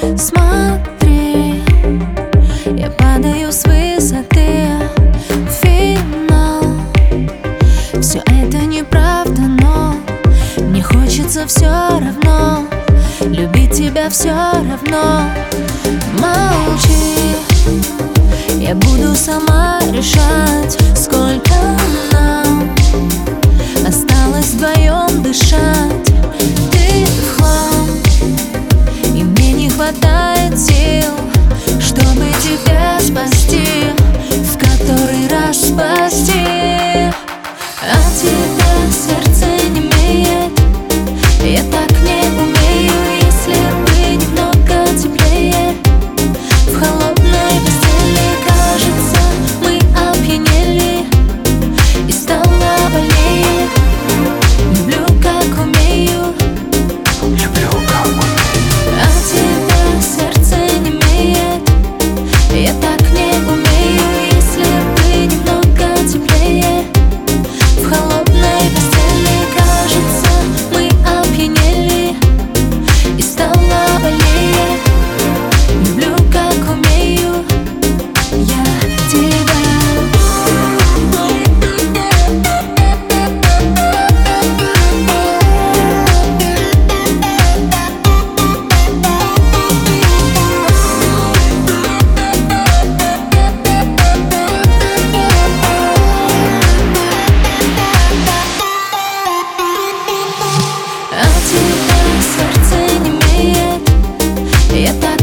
Смотри, я падаю с высоты. Финал. Все это неправда, но мне хочется все равно любить тебя все равно. Молчи, я буду сама решать, сколько нам осталось вдвоем дышать. Ты в хлам, и мне не хватает сил, чтобы тебя спасти, в который раз спасти. От тебя сердце немеет, я так не умею. Если бы немного теплее, в холодной постели, кажется, мы опьянели, и стало больнее. Люблю, как умею. Люблю, как умею. От тебя сердце немеет, я так не умею. Если бы немного теплее, в холодной постели, кажется, мы опьянели, и стало больнее. Люблю, как умею я тебя. От тебя сердце немеет, я так